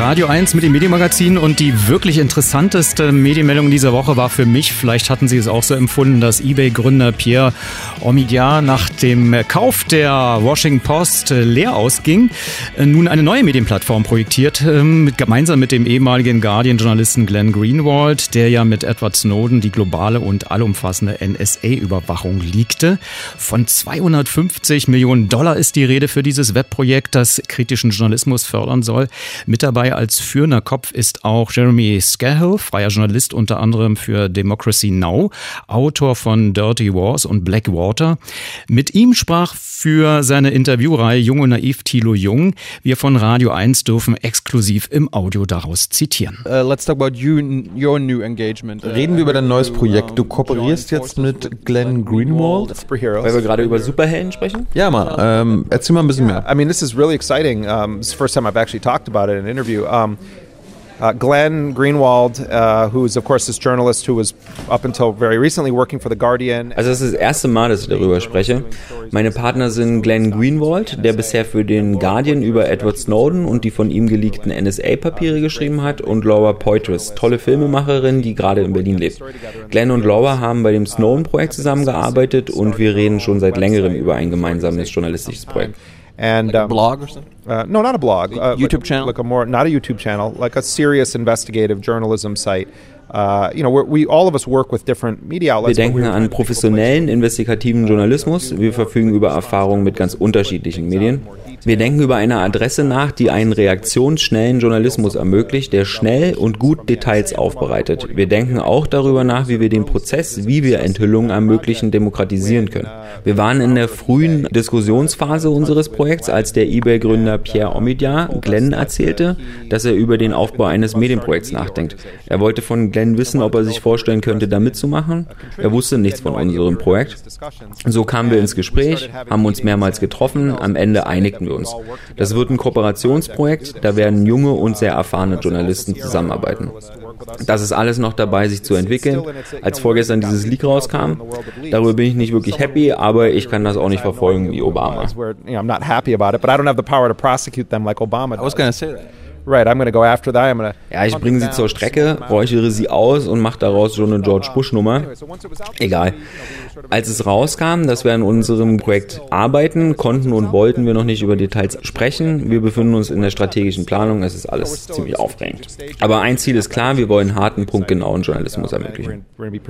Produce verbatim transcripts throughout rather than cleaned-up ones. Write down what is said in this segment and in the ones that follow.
Radio eins mit dem Medienmagazin und die wirklich interessanteste Medienmeldung dieser Woche war für mich, vielleicht hatten Sie es auch so empfunden, dass eBay-Gründer Pierre Omidyar nach dem Kauf der Washington Post leer ausging, nun eine neue Medienplattform projektiert, gemeinsam mit dem ehemaligen Guardian-Journalisten Glenn Greenwald, der ja mit Edward Snowden die globale und allumfassende N S A-Überwachung leakte. Von zweihundertfünfzig Millionen Dollar ist die Rede für dieses Webprojekt, das kritischen Journalismus fördern soll. Mit dabei als führender Kopf ist auch Jeremy Scahill, freier Journalist unter anderem für Democracy Now!, Autor von Dirty Wars und Blackwater. Mit ihm sprach für seine Interviewreihe Jung und Naiv Thilo Jung. Wir von Radio eins dürfen exklusiv im Audio daraus zitieren. Uh, let's talk about you, your new engagement. Reden wir über dein neues Projekt. Du kooperierst jetzt mit Glenn Greenwald? Weil wir gerade über Superhelden sprechen? Ja, mal. Ähm, erzähl mal ein bisschen mehr. I mean, this is really exciting. Um, it's the first time I've actually talked about it in an interview. Um, uh, Glenn Greenwald, uh, who is of course this journalist who was up until very recently working for The Guardian. Also das ist das erste Mal, dass ich darüber spreche. Meine Partner sind Glenn Greenwald, der bisher für den Guardian über Edward Snowden und die von ihm geleakten N S A-Papiere geschrieben hat, und Laura Poitras, tolle Filmemacherin, die gerade in Berlin lebt. Glenn und Laura haben bei dem Snowden-Projekt zusammengearbeitet und wir reden schon seit längerem über ein gemeinsames journalistisches Projekt. And like a um, blog or something? Uh, no, not a blog. Uh, YouTube like, channel? Like a more, not a YouTube channel, like a serious investigative journalism site. Uh, you know, we're, we all of us work with different media outlets. Wir denken an professionellen, investigativen Journalismus. Wir verfügen über Erfahrungen mit ganz unterschiedlichen Medien. Wir denken über eine Adresse nach, die einen reaktionsschnellen Journalismus ermöglicht, der schnell und gut Details aufbereitet. Wir denken auch darüber nach, wie wir den Prozess, wie wir Enthüllungen ermöglichen, demokratisieren können. Wir waren in der frühen Diskussionsphase unseres Projekts, als der eBay-Gründer Pierre Omidyar Glenn erzählte, dass er über den Aufbau eines Medienprojekts nachdenkt. Er wollte von Glenn wissen, ob er sich vorstellen könnte, da mitzumachen. Er wusste nichts von unserem Projekt. So kamen wir ins Gespräch, haben uns mehrmals getroffen, am Ende einigten wir uns. Das wird ein Kooperationsprojekt, da werden junge und sehr erfahrene Journalisten zusammenarbeiten. Das ist alles noch dabei, sich zu entwickeln. Als vorgestern dieses Leak rauskam, darüber bin ich nicht wirklich happy, aber ich kann das auch nicht verfolgen wie Obama. I'm not happy about it, but I don't have the power to prosecute them like Obama does. I was going to say that. Right, I'm going to go after that. I'm going to Ja, ich bringe sie zur Strecke, räuchere sie aus und mache daraus so eine George Bush-Nummer. Egal. Als es rauskam, dass wir an unserem Projekt arbeiten, konnten und wollten wir noch nicht über Details sprechen. Wir befinden uns in der strategischen Planung, es ist alles ziemlich aufregend. Aber ein Ziel ist klar, wir wollen harten, punktgenauen Journalismus ermöglichen.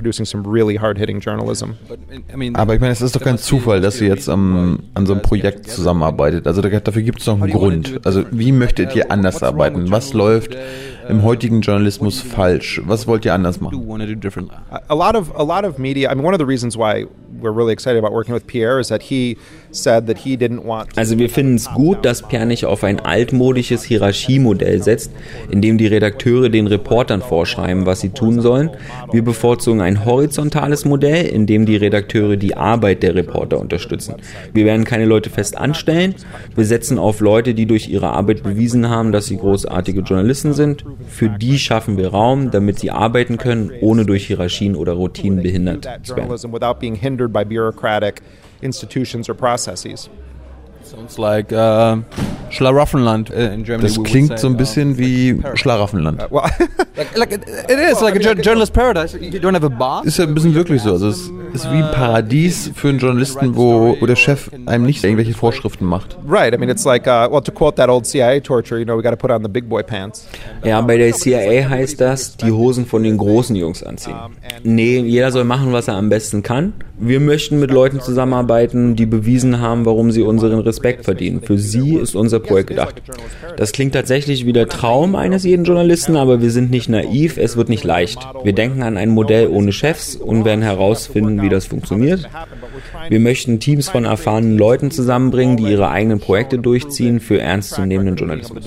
Aber ich meine, es ist doch kein Zufall, dass ihr jetzt um, an so einem Projekt zusammenarbeitet. Also dafür gibt es doch einen Grund. Also wie möchtet ihr anders arbeiten? Was läuft im heutigen Journalismus falsch? Was wollt ihr anders machen? A lot of a lot of media. I mean, one of the reasons why we're really excited about working with Pierre is that he said that he didn't want. Also wir finden es gut, dass Pierre nicht auf ein altmodisches Hierarchiemodell setzt, in dem die Redakteure den Reportern vorschreiben, was sie tun sollen. Wir bevorzugen ein horizontales Modell, in dem die Redakteure die Arbeit der Reporter unterstützen. Wir werden keine Leute fest anstellen. Wir setzen auf Leute, die durch ihre Arbeit bewiesen haben, dass sie großartige Journalisten sind. Für die schaffen wir Raum, damit sie arbeiten können, ohne durch Hierarchien oder Routinen behindert zu werden. By bureaucratic institutions or processes. Sounds like uh, Schlaraffenland in Germany. Das klingt so ein bisschen wie Schlaraffenland. Well, like, like it, it is like a journalist paradise. You don't have a boss. Ist ja ein bisschen wirklich so. Also es ist wie ein Paradies für einen Journalisten, wo, wo der Chef einem nicht irgendwelche Vorschriften macht. Right. I mean, it's like, uh, well, to quote that old C I A torture, you know, we got to put on the big boy pants. Ja, bei der C I A heißt das, die Hosen von den großen Jungs anziehen. Nee, jeder soll machen, was er am besten kann. Wir möchten mit Leuten zusammenarbeiten, die bewiesen haben, warum sie unseren Respekt verdienen. Für sie ist unser Projekt gedacht. Das klingt tatsächlich wie der Traum eines jeden Journalisten, aber wir sind nicht naiv, es wird nicht leicht. Wir denken an ein Modell ohne Chefs und werden herausfinden, wie das funktioniert. Wir möchten Teams von erfahrenen Leuten zusammenbringen, die ihre eigenen Projekte durchziehen für ernstzunehmenden Journalismus.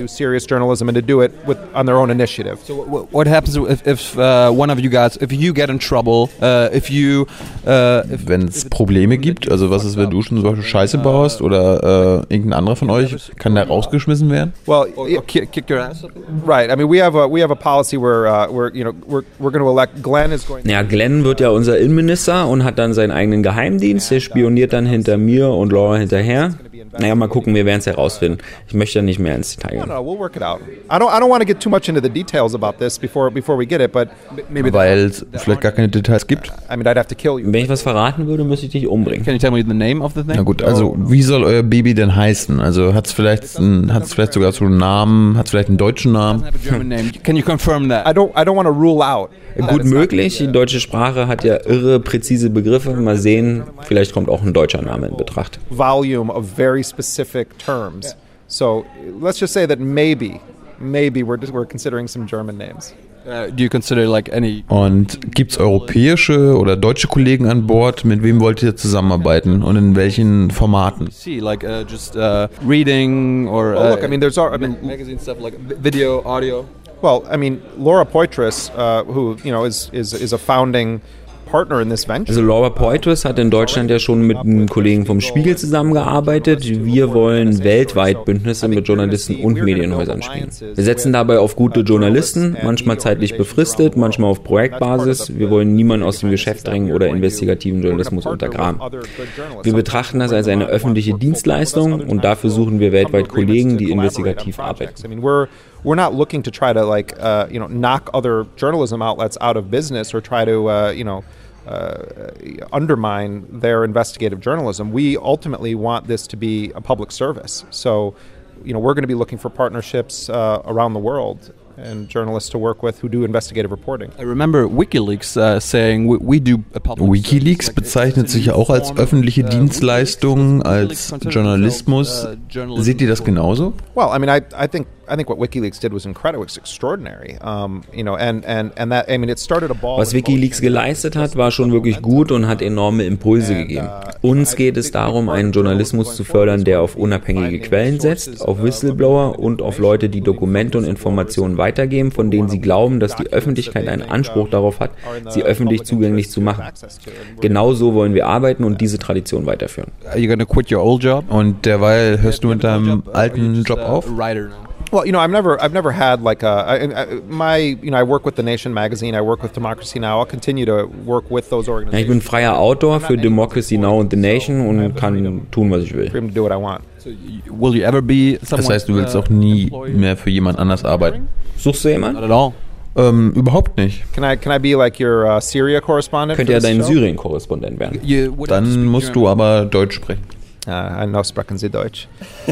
So what happens if, if uh, one of you guys, if you get in trouble, uh, if you, uh, if wenn es Probleme gibt, also was ist, wenn du schon so Scheiße baust oder äh, irgendein anderer von euch, kann der rausgeschmissen werden? Well, kick, kick your ass. Right. I mean, we have a we have a policy where uh, we're you know we're we're going to elect Glenn is going. Ja, Glenn wird ja unser Innenminister und hat dann seinen eigenen Geheimdienst. Der spioniert dann hinter mir und Laura hinterher. Naja, mal gucken, wir werden es herausfinden. Ich möchte nicht mehr ins Detail gehen. No, no, we'll work it out. I don't, I don't want to get too much into the details about this before, before we get it, but maybe Weil es vielleicht gar keine Details gibt. I mean, I'd have to kill you. Wenn ich was verraten würde, müsste ich dich umbringen. Can you tell me the name of the thing? Na gut, also wie soll euer Baby denn heißen? Also hat es vielleicht, ein- hat's vielleicht sogar so einen Namen, hat es vielleicht einen deutschen Namen? Have a German name. Can you confirm that? I don't, I don't want to rule out. that Gut it's not- möglich, die deutsche Sprache hat ja irre präzise Begriffe. Mal sehen, vielleicht kommt auch ein deutscher Name in Betracht. Volume of very specific terms. So let's just say that maybe, maybe we're just, we're considering some German names. Uh, do you consider like any? Und gibt es europäische oder deutsche Kollegen an Bord? Mit wem wollt ihr zusammenarbeiten und in welchen Formaten? See, like uh, just uh, reading or Well, uh, look, I mean, there's, al- I mean, magazine stuff like vi- video, audio. well, I mean, Laura Poitras, uh, who you know is is is a founding partner in this venture. Also Laura Poitras hat in Deutschland ja schon mit einem Kollegen vom Spiegel zusammengearbeitet. Wir wollen weltweit Bündnisse mit Journalisten und Medienhäusern spielen. Wir setzen dabei auf gute Journalisten, manchmal zeitlich befristet, manchmal auf Projektbasis. Wir wollen niemanden aus dem Geschäft drängen oder investigativen Journalismus untergraben. Wir betrachten das als eine öffentliche Dienstleistung und dafür suchen wir weltweit Kollegen, die investigativ arbeiten. I mean, we're we're not looking to try to like uh, you know knock other journalism outlets out of business or try to uh, you know uh, undermine their investigative journalism. We ultimately want this to be a public service. So, you know, we're going to be looking for partnerships uh, around the world and journalists to work with who do investigative reporting. I remember WikiLeaks uh, saying we, we do a public WikiLeaks service, like bezeichnet sich ja auch als informed, öffentliche uh, Dienstleistung, WikiLeaks als consider Journalismus. themselves, uh, journalism. Seht ihr das genauso? Well, I mean, I, I think I think what WikiLeaks did was incredible, was extraordinary. Um, you know, and, and, and that I mean, it started a ball. Was in WikiLeaks motion. geleistet hat, war schon wirklich gut und hat enorme Impulse gegeben. Uns geht es darum, einen Journalismus zu fördern, der auf unabhängige Quellen setzt, auf Whistleblower und auf Leute, die Dokumente und Informationen weitergeben, von denen sie glauben, dass die Öffentlichkeit einen Anspruch darauf hat, sie öffentlich zugänglich zu machen. Genau so wollen wir arbeiten und diese Tradition weiterführen. Are you gonna quit your old job? Und derweil hörst du mit deinem alten Job auf? A writer now. Well, you know, I've never, I've never had like a, I, I, my, you know, I work with The Nation magazine, I work with Democracy Now. I'll continue to work with those Ja, ich organizations. bin freier Autor für Democracy Now! Und The Nation und kann tun, was ich will. Freedom to do what I want. So y- will you ever be someone? Das heißt, du willst uh, auch nie employee? mehr für jemand anders arbeiten? Suchst du Not jemanden? at all. Ähm, überhaupt nicht. Can I, can I be like your uh, Syria correspondent? Könnte for ja this dein show? Syrien-Korrespondent werden. You would have to Dann speak musst German. du aber Deutsch sprechen. Uh, I know sprechen Sie Deutsch.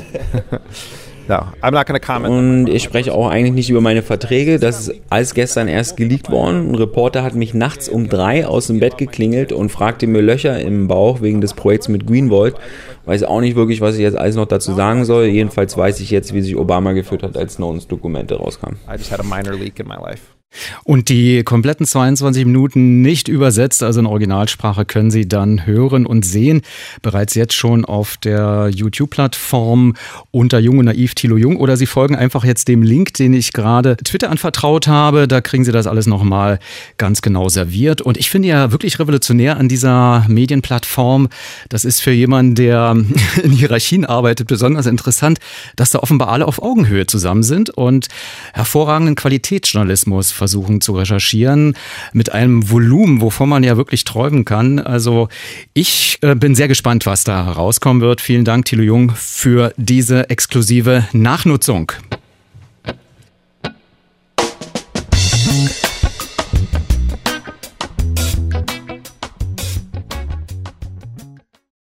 No, I'm not going to comment. Und ich spreche auch eigentlich nicht über meine Verträge. Das ist alles gestern erst geleakt worden. Ein Reporter hat mich nachts um drei aus dem Bett geklingelt und fragte mir Löcher im Bauch wegen des Projekts mit Greenwald. Weiß auch nicht wirklich, was ich jetzt alles noch dazu sagen soll. Jedenfalls weiß ich jetzt, wie sich Obama geführt hat, als Snowdens Dokumente rauskamen. I just had a minor leak in my life. Und die kompletten zweiundzwanzig Minuten nicht übersetzt, also in Originalsprache, können Sie dann hören und sehen. Bereits jetzt schon auf der YouTube-Plattform unter Jung und Naiv Thilo Jung. Oder Sie folgen einfach jetzt dem Link, den ich gerade Twitter anvertraut habe. Da kriegen Sie das alles nochmal ganz genau serviert. Und ich finde ja wirklich revolutionär an dieser Medienplattform, das ist für jemanden, der in Hierarchien arbeitet, besonders interessant, dass da offenbar alle auf Augenhöhe zusammen sind und hervorragenden Qualitätsjournalismus versuchen zu recherchieren mit einem Volumen, wovon man ja wirklich träumen kann. Also ich äh, bin sehr gespannt, was da rauskommen wird. Vielen Dank, Thilo Jung, für diese exklusive Nachnutzung.